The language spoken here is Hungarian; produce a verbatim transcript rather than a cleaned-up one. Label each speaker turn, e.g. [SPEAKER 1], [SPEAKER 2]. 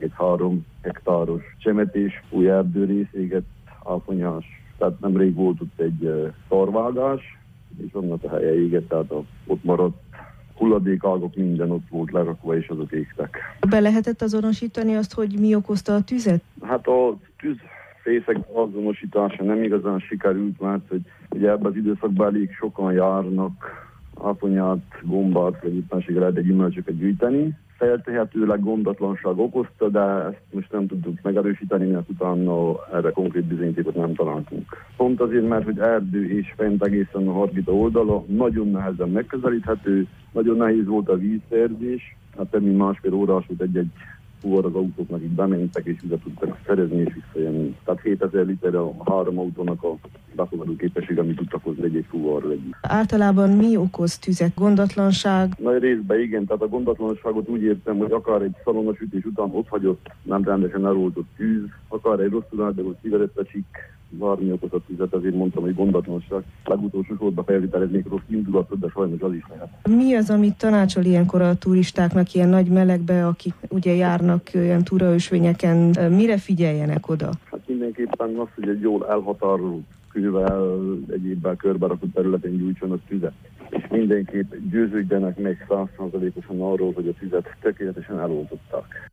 [SPEAKER 1] egy három hektáros csemetés, új erdőrész égett, áfonyás, tehát nemrég volt ott egy uh, szarvágás, és annak a helye égett, tehát a, ott maradt hulladékágok, minden ott volt lerakva, és azok égtek.
[SPEAKER 2] Be lehetett azonosítani azt, hogy mi okozta a tüzet?
[SPEAKER 1] Hát a tűzfészek azonosítása nem igazán sikerült, mert hogy ugye ebben az időszakban elég sokan járnak áfonyát, gombát, vagy éppenséggel lehet egy gyümölcsöket gyűjteni. Feltehetőleg gondatlanság okozta, de ezt most nem tudtuk megerősíteni, mert utána erre konkrét bizonyítékot nem találtunk. Pont azért, mert hogy erdő és fent egészen a Hargita oldala nagyon nehezen megközelíthető, nagyon nehéz volt a vízszerzés, hát több mint másfél órás volt egy-egy fuvar az autóknak, így bementek és vizet tudtak szerezni és visszajönni. Tehát hétezer liter a három autónak a befogadó képesség, amit tudtak hozni egy-egy fuvarra.
[SPEAKER 2] Általában mi okoz tüzet? Gondatlanság?
[SPEAKER 1] Nagy részben igen, tehát a gondatlanságot úgy értem, hogy akár egy szalonnasütés után ott hagyott, nem rendesen eloltott tűz, akár egy rosszul átdagolt cigarettacsik, bármi okozott tüzet, azért mondtam, hogy gondatlanság. Legutolsó sorba felviteleznék rossz indulatot, de sajnos az is lehet.
[SPEAKER 2] Mi az, amit tanácsol ilyenkor a turistáknak ilyen nagy melegbe, akik ugye járnak olyan túraösvényeken, mire figyeljenek oda?
[SPEAKER 1] Hát mindenképpen az, hogy egy jól elhatárolt kővel, egyébben körbe rakott területen gyújtsanak tüzet. És mindenképp győződjenek meg száz százalékosan arról, hogy a tüzet tökéletesen eloltották.